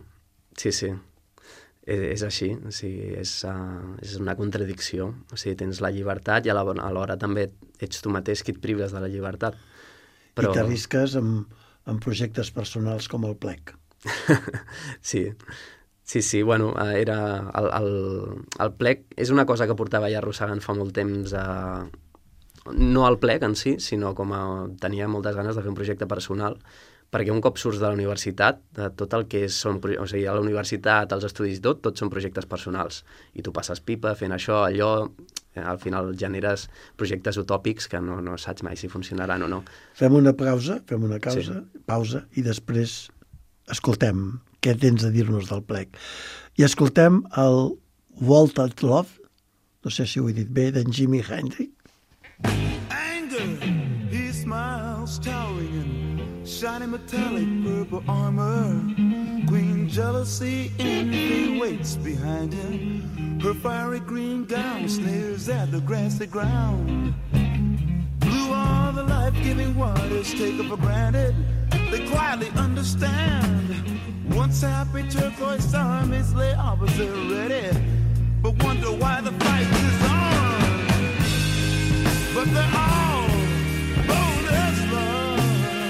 B: És així, o sigui, és una contradicció. O sigui, tens la llibertat i alhora també ets tu mateix qui et prives de la llibertat.
A: Però... I t'arrisques en projectes personals com el plec.
B: Sí, bueno, era el plec és una cosa que portava ja arrossegant fa molt temps, no el plec en si, sinó com tenia moltes ganes de fer un projecte personal, perquè un cop surts de la universitat, tot el que són, o sigui, a la universitat, als estudis, tots són projectes personals, i tu passes pipa fent això, allò, al final generes projectes utòpics que no saps mai si funcionaran o no.
A: Fem una pausa, i després escoltem què tens a dir-nos del plec. I escoltem el Walk That Love, no sé si ho he dit bé, d'en Jimi Hendrix.
C: Anger, he smiles, towering in shiny metallic purple armor. Queen jealousy, envy waits behind him. Her fiery green gown sneers at the grassy ground. Blue are the life-giving waters taken for granted. They quietly understand. Once happy turquoise armies lay opposite ready, but wonder why the fight is on. But they're all bold as love.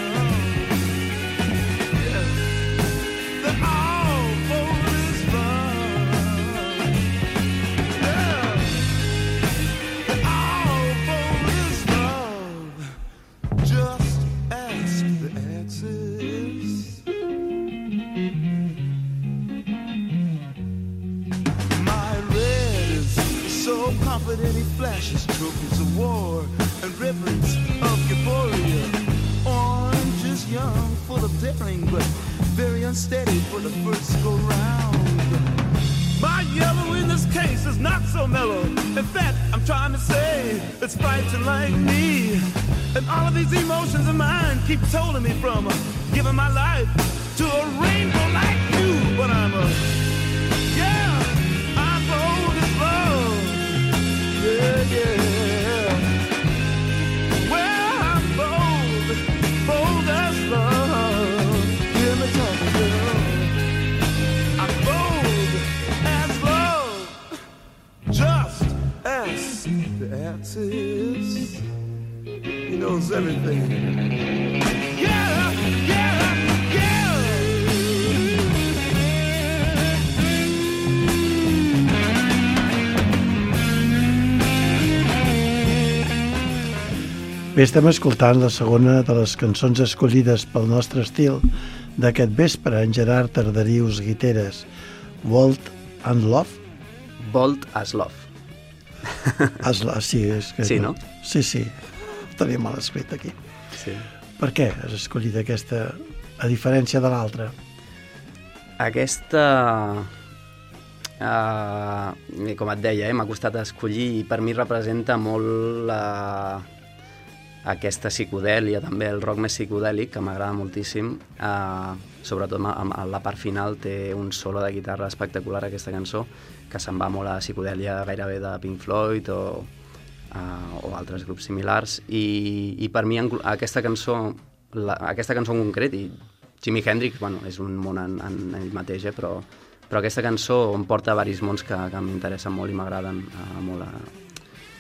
C: Yeah. They're all bold as love. Yeah. They're all bold as love. Just ask the exes. My red is so confident he flashes trophies of war and ribbons of euphoria. Orange is young, full of daring, but very unsteady for the first go round. My yellow in this case is not so mellow. In fact, I'm trying to say it's fighting like me. And all of these emotions of mine keep holding me from giving my life to a rainbow like you. But I'm bold as love. Yeah. Well, I'm bold as love. Hear me talking, girl. I'm bold as love. Just ask the exes. He knows everything. Yeah!
A: Bé, estem escoltant la segona de les cançons escollides pel nostre estil d'aquest vespre, en Gerard Tarderius Guiteres, Bolt and Love.
B: Bolt as Love.
A: Sí, és que...
B: Sí, no?
A: Sí, ho tenia mal escrit aquí.
B: Sí.
A: Per què has escollit aquesta, a diferència de l'altra?
B: Aquesta... com et deia, m'ha costat escollir i per mi representa molt aquesta psicodèlia, també el rock més psicodèlic, que m'agrada moltíssim. Sobretot a la part final té un solo de guitarra espectacular, aquesta cançó, que se'n va molt a psicodèlia gairebé de Pink Floyd o altres grups similars. I per mi aquesta cançó en concret, i Jimi Hendrix, bueno, és un món en ell mateix, però aquesta cançó em porta a diversos mons que m'interessen molt i m'agraden molt.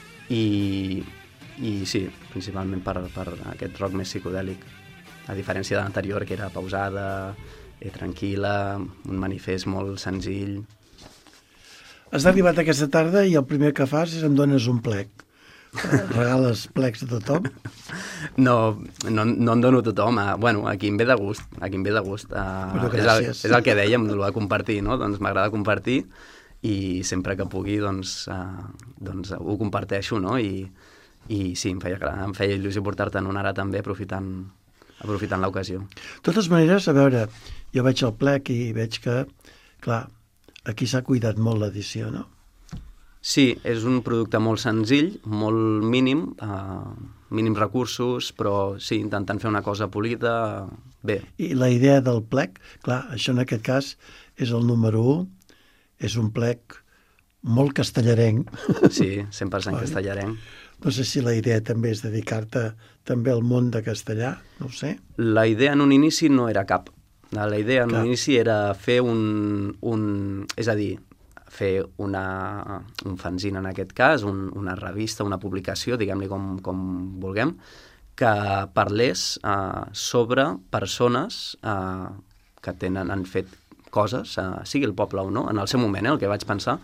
B: I sí, principalment per aquest rock més psicodèlic, a diferència de l'anterior, que era pausada, tranquil·la, un manifest molt senzill.
A: Has arribat aquesta tarda i el primer que fas és em dones un plec. Regales plecs a tothom?
B: No en dono a tothom. Bueno, a qui em ve de gust.
A: Bueno, gràcies.
B: És el que dèiem, el de compartir, no? Doncs m'agrada compartir i sempre que pugui doncs ho comparteixo, no? I sí, em feia il·lusió portar-te'n un ara també, aprofitant l'ocasió.
A: De totes maneres, a veure, jo veig el plec i veig que, clar, aquí s'ha cuidat molt l'edició, no?
B: Sí, és un producte molt senzill, molt mínim, mínims recursos, però sí, intentant fer una cosa polida, bé. I
A: la idea del plec, clar, això en aquest cas és el número 1, és un plec molt castellarenc.
B: Sí, 100% castellarenc.
A: No sé si la idea també és dedicar-te també al món de castellà, no ho sé.
B: La idea en un inici no era cap. La idea en un inici era fer és a dir, fer un fanzine en aquest cas, una revista, una publicació, diguem-li com vulguem, que parlés sobre persones que han fet coses, sigui el poble o no, en el seu moment, el que vaig pensar,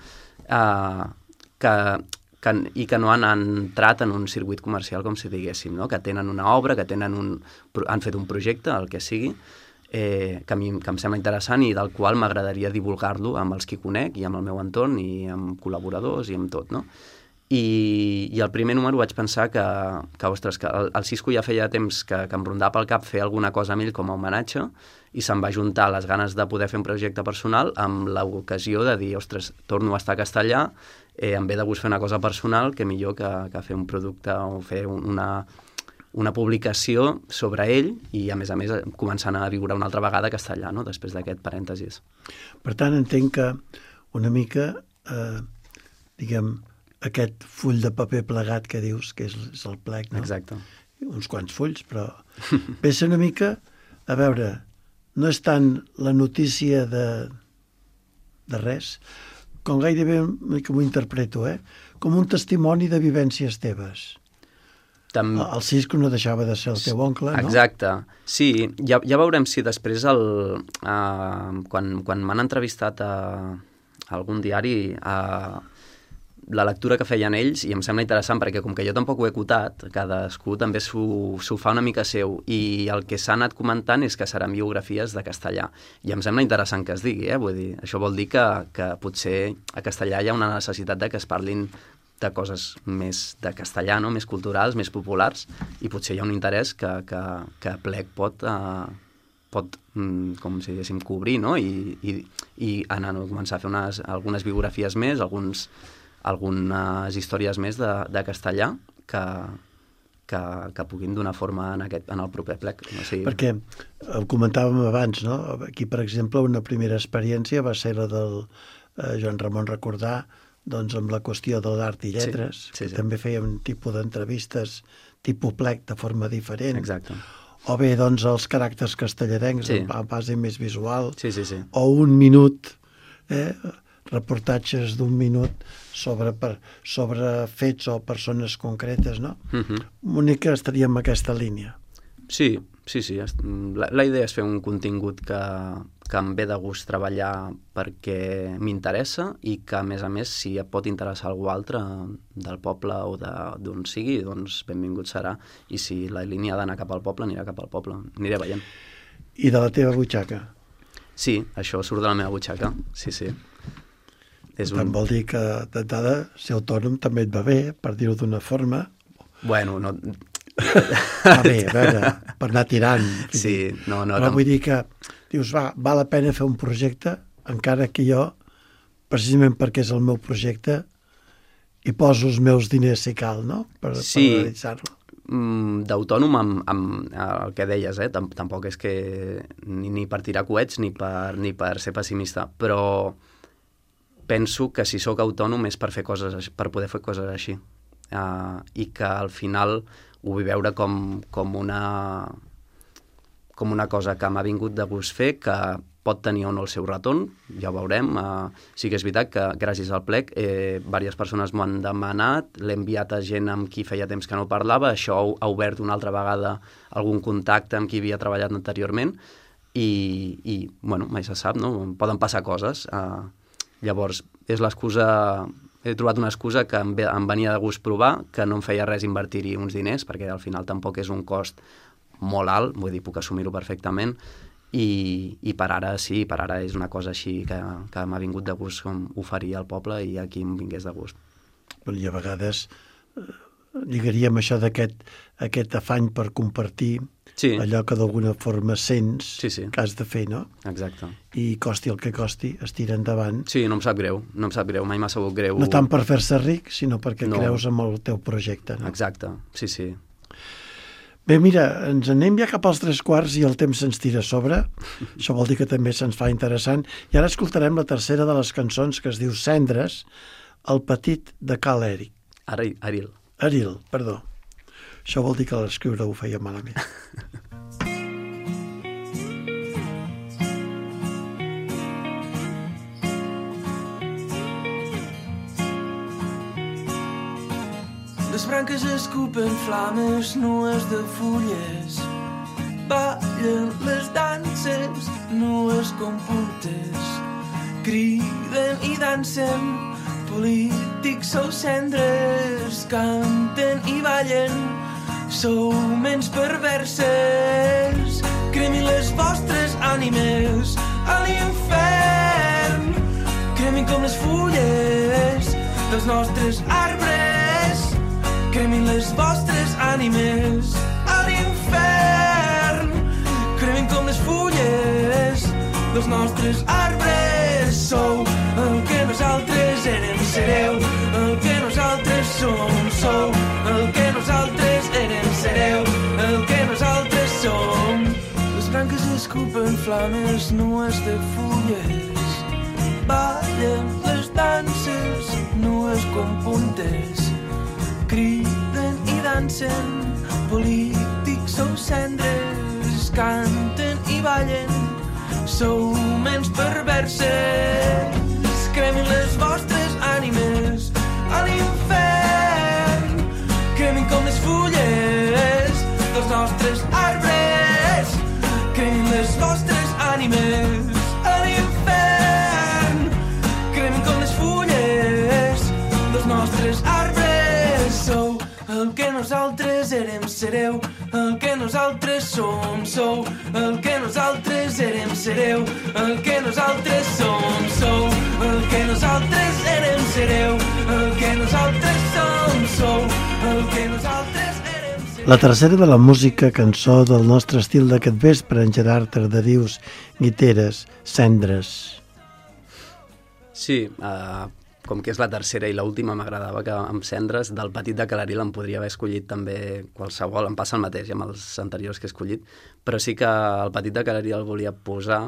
B: i que no han entrat en un circuit comercial, com si diguéssim, no? Que tenen una obra, que han fet un projecte, el que sigui, que em sembla interessant i del qual m'agradaria divulgar-lo amb els qui conec i amb el meu entorn i amb col·laboradors i amb tot, no? I el primer número vaig pensar que ostres, que el Cisco ja feia temps que em rondava pel cap fer alguna cosa amb ell com a homenatge i se'm va juntar les ganes de poder fer un projecte personal amb l'ocasió de dir, ostres, torno a estar a castellà, em ve de gust fer una cosa personal, que millor que fer un producte o fer una publicació sobre ell i, a més, començant a viure una altra vegada castellà, no?, després d'aquest parèntesis.
A: Per tant, entenc que una mica, diguem, aquest full de paper plegat que dius, que és el plec, no?
B: Exacte.
A: Uns quants fulls, però ve una mica, a veure, no és tant la notícia de res, com gairebé que m'ho interpreto, com un testimoni de vivències teves. El Cisco no deixava de ser el teu oncle, no?
B: Exacte. Sí, ja veurem si després, quan m'han entrevistat a algun diari, la lectura que feien ells, i em sembla interessant perquè com que jo tampoc ho he cotat, cadascú també s'ho fa una mica seu, i el que s'ha anat comentant és que seran biografies de castellà, i em sembla interessant que es digui, vull dir, això vol dir que potser a castellà hi ha una necessitat de que es parlin de coses més de castellà, no?, més culturals, més populars, i potser hi ha un interès que Plec pot com si diguéssim, cobrir, no?, i començar a fer algunes biografies més, algunes històries més de castellà que puguin donar forma en el proper plec. No? Sí.
A: Perquè ho comentàvem abans, no? Aquí, per exemple, una primera experiència va ser la del Joan Ramon Recordà, doncs amb la qüestió de l'art i lletres, que també feia un tipus d'entrevistes tipus plec de forma diferent.
B: Exacte.
A: O bé, doncs, els caràcters castellarencs, a base més visual,
B: o
A: un minut, reportatges d'un minut sobre fets o persones concretes, no? Una mica estaríem en aquesta línia.
B: Sí. La idea és fer un contingut que que em ve de gust treballar perquè m'interessa i que, a més, si et pot interessar algú altre del poble o d'on sigui, doncs benvingut serà. I si la línia ha d'anar cap al poble, anirà cap al poble. Aniré veient.
A: I de la teva butxaca?
B: Sí, això surt de la meva butxaca, sí.
A: Tant vol dir que d'entrada ser autònom també et va bé, per dir-ho d'una forma.
B: Bueno, no...
A: Va bé, a veure, per anar tirant.
B: Sí, no...
A: Però vull dir que dius, val la pena fer un projecte, encara que jo, precisament perquè és el meu projecte, hi poso els meus diners si cal, no? Per realitzar-lo.
B: D'autònom amb el que deies, tampoc és que ni per tirar coets ni per ser pessimista, però penso que si sóc autònom és per poder fer coses així, i que al final ho vull veure com una cosa que m'ha vingut de gust fer, que pot tenir o no el seu retorn, ja ho veurem. Sí que és veritat que gràcies al plec diverses persones m'ho han demanat, l'he enviat a gent amb qui feia temps que no parlava, això ha obert una altra vegada algun contacte amb qui havia treballat anteriorment i bueno, mai se sap, no? Poden passar coses. Llavors, és l'excusa... He trobat una excusa que em venia de gust provar, que no em feia res invertir-hi uns diners, perquè al final tampoc és un cost molt alt, vull dir, puc assumir-ho perfectament, i per ara sí, per ara és una cosa així que m'ha vingut de gust com oferir al poble i aquí em vingués de gust.
A: I a vegades lligaríem això d'aquest afany per compartir allò que d'alguna forma sents que has de fer, no?
B: Exacte.
A: I costi el que costi, es tira endavant.
B: Sí, no em sap greu, mai m'ha sabut greu.
A: No tant per fer-se ric, sinó perquè creus en el teu projecte, no?
B: Exacte, sí.
A: Bé, mira, ens anem ja cap als 3:15 i el temps se'ns tira a sobre. Això vol dir que també se'ns fa interessant. I ara escoltarem la tercera de les cançons, que es diu Cendres, el petit de Cal Eric. Aril, perdó. Això vol dir que l'escriure ho feia malament.
C: Les branques escupen flames nues de fulles, ballen les danses nues com puntes, criden i dansen, polítics sou cendres, canten i ballen, sou ments perverses, cremin les vostres ànimes a l'infern, cremin com les fulles dels nostres arbres, cremin les vostres ànimes a l'infern, cremin com les fulles dels nostres arbres, sou el que nosaltres érem, sereu el que nosaltres sou el que nosaltres érem, sereu el que nosaltres som. Les branques escupen flames nues de fulles, ballen les danses nues com puntes, criden i dansen, polítics sou cendres, canten i ballen, sou ments perverses, cremin les vostres ànimes a l'infern, cremin com les fulles dels nostres arbres, cremin les vostres ànimes a l'infern, cremin com les fulles dels nostres arbres, sou el que nosaltres érem, sereu el que nosaltres som, sou el que nosaltres érem, sereu el que nosaltres som, sou el que nosaltres érem, sereu el que nosaltres som, sou el que nosaltres érem, sereu...
A: La tercera de la música, cançó del nostre estil d'aquest vespre, en Gerard Tarderius, Guiteres, Cendres.
B: Sí, com que és la tercera i l'última, m'agradava que amb Cendres del petit de Calaril em podria haver escollit també qualsevol, em passa el mateix amb els anteriors que he escollit, però sí que el petit de Calaril el volia posar.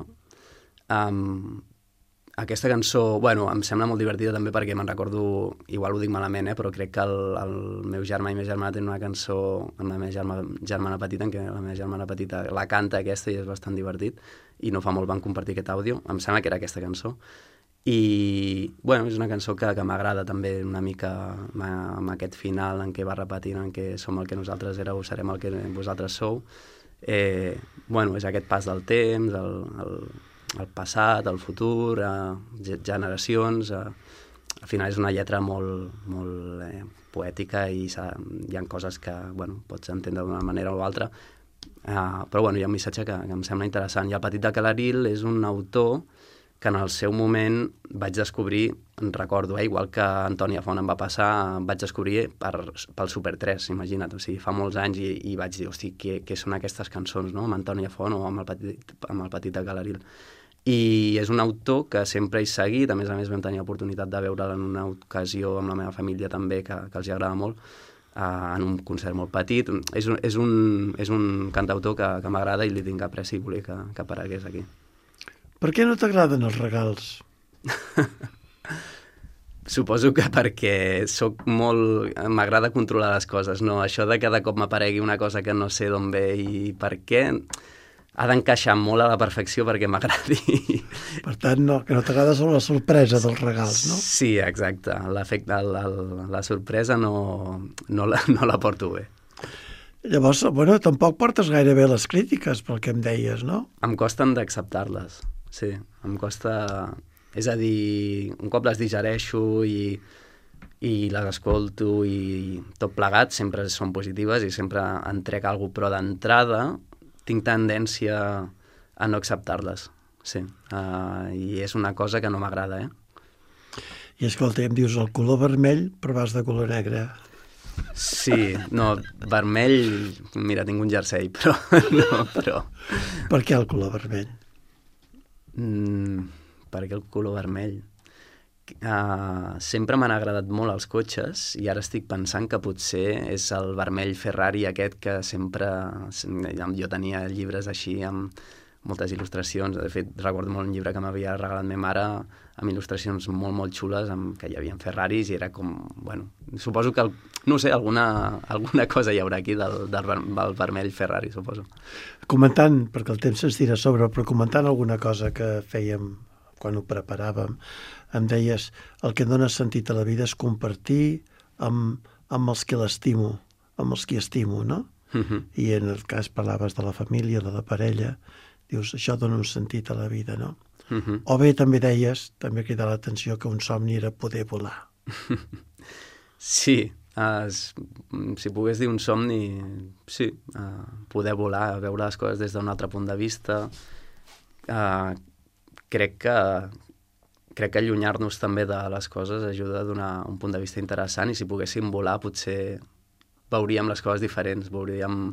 B: Aquesta cançó, bueno, em sembla molt divertida també perquè me'n recordo, igual ho dic malament, però crec que el meu germà i meva germana tenen una cançó amb la meva germana petita, en què la meva germana petita la canta aquesta i és bastant divertit, i no fa molt van compartir aquest àudio, em sembla que era aquesta cançó. I, bueno, és una cançó que m'agrada també una mica amb aquest final en què va repetint, en què som el que nosaltres éreu, serem el que vosaltres sou. Bueno, és aquest pas del temps, el passat, el futur, generacions. Al final és una lletra molt poètica i hi ha coses que pots entendre d'una manera o altra, però hi ha un missatge que em sembla interessant. I el Petit de Calaril és un autor que en el seu moment vaig descobrir, recordo, igual que Antònia Font em va passar, vaig descobrir pel Super 3, imagina't, o sigui, fa molts anys i vaig dir, hosti, què són aquestes cançons, no?, amb Antònia Font o amb el Petit de Calaril. I és un autor que sempre he seguit, a més vam tenir l'oportunitat de veure'l en una ocasió amb la meva família també, que els agrada molt, en un concert molt petit. És un cantautor que m'agrada i li tinc apreci i voler que aparegués aquí.
A: Per què no t'agraden els regals?
B: Suposo que perquè m'agrada controlar les coses, no? Això de que de cop m'aparegui una cosa que no sé d'on ve i per què, ha d'encaixar molt a la perfecció perquè m'agradi.
A: Per tant, que no t'agrada la sorpresa dels regals, no?
B: Sí, exacte. L'efecte, la sorpresa no la porto bé.
A: Llavors, tampoc portes gaire bé les crítiques, pel que em deies, no?
B: Em costen d'acceptar-les, sí. Em costa... És a dir, un cop les digereixo i les escolto i tot plegat, sempre són positives i sempre en trec alguna cosa, però d'entrada tinc tendència a no acceptar-les, sí. I és una cosa que no m'agrada,
A: I escolta, em dius el color vermell, però vas de color negre.
B: Sí, no, vermell... Mira, tinc un jersei, però...
A: Per què el color vermell?
B: Per què el color vermell? Sempre m'han agradat molt els cotxes i ara estic pensant que potser és el vermell Ferrari aquest que sempre... Jo tenia llibres així amb moltes il·lustracions. De fet, recordo molt un llibre que m'havia regalat ma mare amb il·lustracions molt, molt xules, que hi havia Ferraris i era com... suposo que, no sé, alguna cosa hi haurà aquí del vermell Ferrari, suposo.
A: Comentant, perquè el temps se'ns tira a sobre, però comentant alguna cosa que fèiem quan ho preparàvem, em deies, el que dona sentit a la vida és compartir amb els que l'estimo, amb els que estimo, no? I en el cas parlaves de la família, de la parella, dius, això dona un sentit a la vida, no? O bé també deies, també crida l'atenció, que un somni era poder volar.
B: Sí, si pogués dir un somni, sí, poder volar, veure les coses des d'un altre punt de vista. Crec que allunyar-nos també de les coses ajuda a donar un punt de vista interessant i si poguéssim volar potser veuríem les coses diferents, veuríem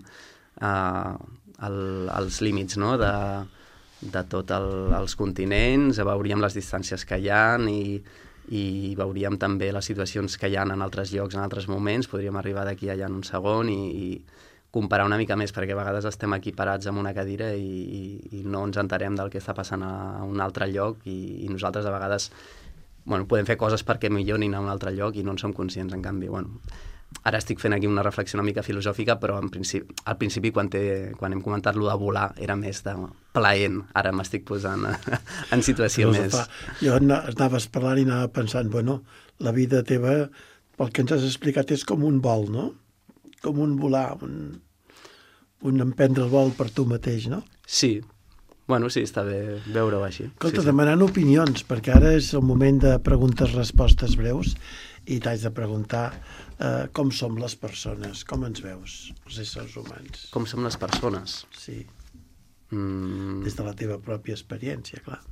B: els límits, no?, de tots els continents, veuríem les distàncies que hi ha i veuríem també les situacions que hi ha en altres llocs, en altres moments, podríem arribar d'aquí allà en un segon i comparar una mica més, perquè a vegades estem aquí parats en una cadira i no ens enterem del que està passant a un altre lloc i nosaltres a vegades podem fer coses perquè millorin a un altre lloc i no en som conscients, en canvi, ara estic fent aquí una reflexió una mica filosòfica, però al principi quan hem comentat lo de volar era més de plaent, ara m'estic posant en situació més...
A: Jo anaves parlant i anava pensant, la vida teva, pel que ens has explicat, és com un vol, no? Com un volar, un emprendre el vol per tu mateix, no?
B: Sí, sí, està bé veure-ho així.
A: Escolta, demanant opinions, perquè ara és el moment de preguntes-respostes breus i t'haig de preguntar com som les persones, com ens veus, els éssers humans.
B: Com som les persones?
A: Sí. Des de la teva pròpia experiència, clar.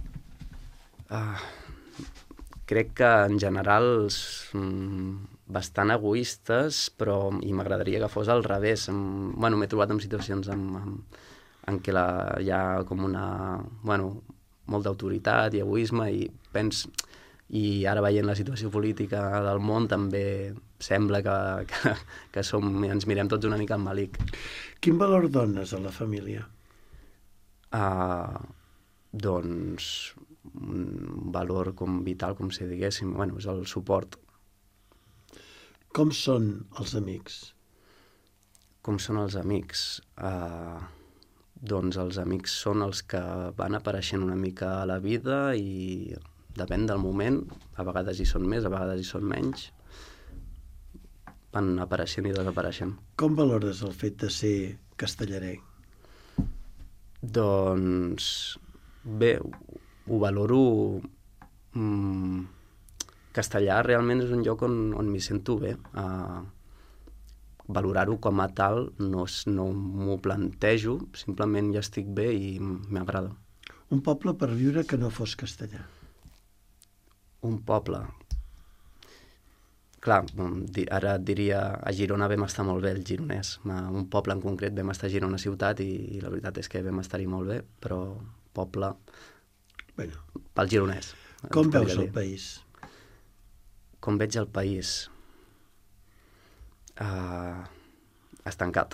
B: Crec que en general bastant egoistes, i m'agradaria que fos al revés. M'he trobat en situacions en què hi ha com molt d'autoritat i egoisme i ara veient la situació política del món també sembla que ens mirem tots una mica embalic.
A: Quin valor dones a la família?
B: Doncs un valor vital, com si diguéssim, és el suport.
A: Com són els amics?
B: Com són els amics? Doncs els amics són els que van apareixent una mica a la vida i depèn del moment, a vegades hi són més, a vegades hi són menys, van apareixent i desapareixent.
A: Com valores el fet de ser castellarenc?
B: Doncs Bé, ho valoro... Castellà realment és un lloc on m'hi sento bé. Valorar-ho com a tal no m'ho plantejo, simplement ja estic bé i m'agrada.
A: Un poble per viure que no fos castellà.
B: Un poble... Clar, ara et diria, a Girona vam estar molt bé, el gironès. Un poble en concret vam estar a Girona ciutat i la veritat és que vam estar-hi molt bé, però poble...
A: Bueno.
B: Pel gironès.
A: Com veus el país?
B: Com veig el país? Estancat.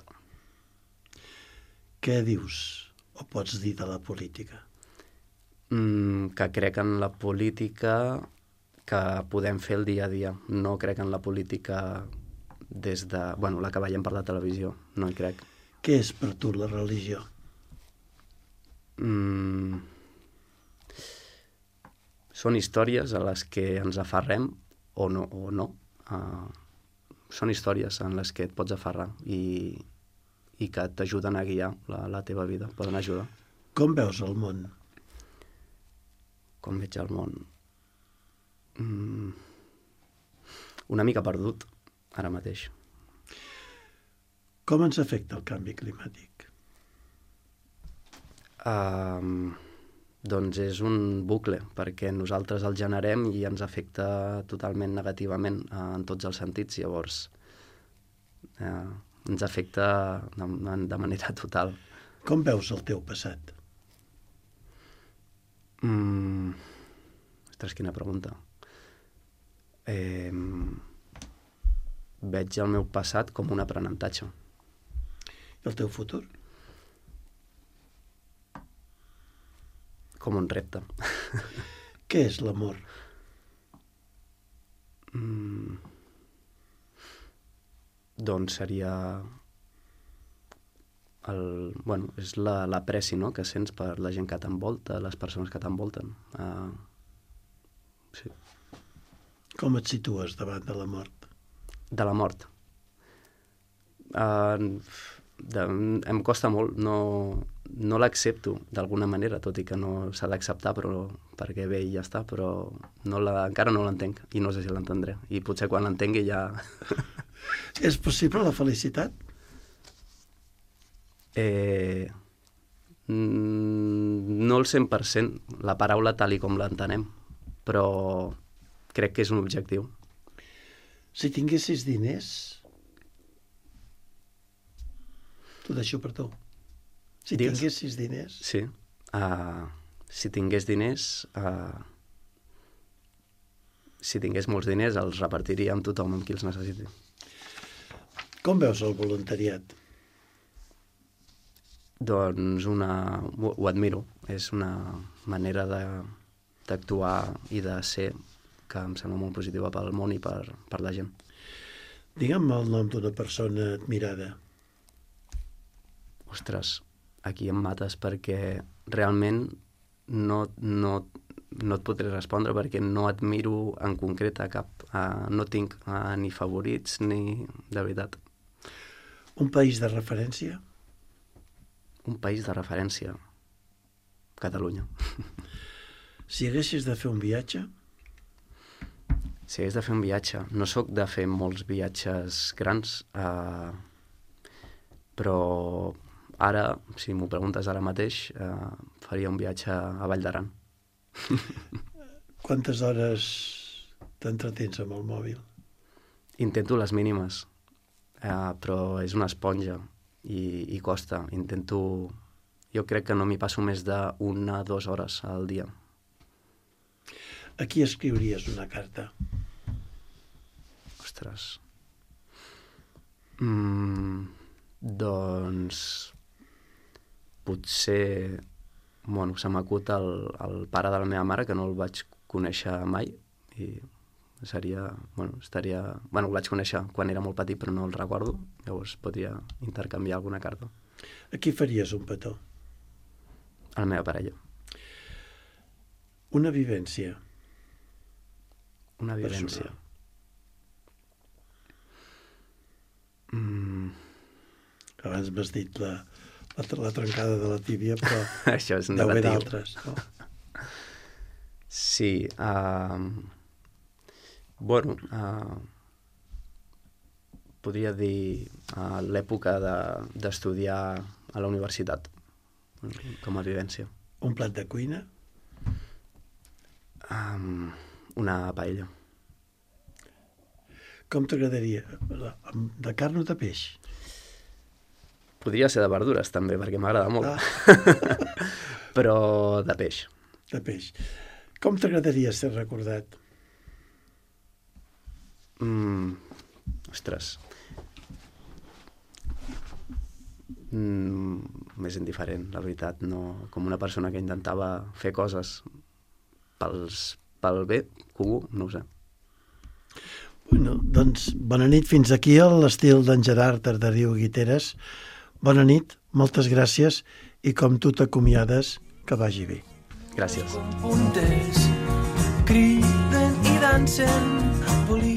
A: Què dius o pots dir de la política?
B: Que crec en la política que podem fer el dia a dia. No crec en la política des de... Bueno, la que veiem per la televisió. No hi crec.
A: Què és per tu la religió?
B: Són històries a les que ens aferrem o no. Són històries en les que et pots aferrar i que t'ajuden a guiar la teva vida, poden ajudar.
A: Com veus el món?
B: Com veig el món? Una mica perdut, ara mateix.
A: Com ens afecta el canvi climàtic?
B: Doncs és un bucle, perquè nosaltres el generem i ens afecta totalment negativament en tots els sentits, llavors ens afecta de manera total.
A: Com veus el teu passat?
B: Ostres, quina pregunta. Veig el meu passat com un aprenentatge.
A: I el teu futur?
B: Com un repte.
A: Què és l'amor?
B: Doncs seria... és l'apreci, no?, que sents per la gent que t'envolta, les persones que t'envolten. Sí.
A: Com et situes davant de la mort?
B: De la mort? Em costa molt, no l'accepto d'alguna manera, tot i que no s'ha d'acceptar perquè ve i ja està, però encara no l'entenc i no sé si l'entendré. I potser quan l'entengui ja...
A: És possible la felicitat?
B: No el 100%, la paraula tal i com l'entenem, però crec que és un objectiu.
A: Si tinguessis diners... T'ho deixo per tu. Si tinguessis diners...
B: Sí. Si tingués diners... Si tingués molts diners, els repartiria amb tothom, amb qui els necessiti.
A: Com veus el voluntariat?
B: Doncs ho admiro. És una manera d'actuar i de ser que em sembla molt positiva pel món i per la gent.
A: Digue'm el nom d'una persona admirada.
B: Ostres, aquí em mates perquè realment no et podré respondre perquè no admiro en concret a cap. No tinc ni favorits ni... de veritat.
A: Un país de referència?
B: Un país de referència. Catalunya.
A: Si haguessis de fer un viatge?
B: Si hagués de fer un viatge... No sóc de fer molts viatges grans, però ara, si m'ho preguntes ara mateix, faria un viatge a Vall d'Aran.
A: Quantes hores t'entretens amb el mòbil?
B: Intento les mínimes, però és una esponja i costa. Jo crec que no m'hi passo més d'1 a 2 hores al dia.
A: A qui escriuries una carta?
B: Ostres. Doncs potser... Bueno, se m'acut el pare de la meva mare, que no el vaig conèixer mai, i seria... Bueno, estaria... Bueno, el vaig conèixer quan era molt petit, però no el recordo, llavors podria intercanviar alguna carta.
A: A qui faries un petó?
B: A la meva parella.
A: Una vivència.
B: Una vivència.
A: Abans m'has dit la trencada de la tíbia, però
B: Això és
A: deu haver
B: negatiu.
A: d'altres. No?
B: Sí. Bueno, podria dir l'època d'estudiar a la universitat, com a vivència.
A: Un plat de cuina?
B: Una paella.
A: Com t'agradaria? De carn o de peix?
B: Podria ser de verdures, també, perquè m'agrada molt. Però de peix.
A: De peix. Com t'agradaria ser recordat?
B: Ostres. Més indiferent, la veritat. No, com una persona que intentava fer coses pel bé comú, no ho sé.
A: Bueno, doncs, bona nit. Fins aquí l'estil d'en Gerard Arderiu Guiteras. Bona nit, moltes gràcies i com tu t'acomiades, que vagi bé.
B: Gràcies.
C: Puntes criden i dansen,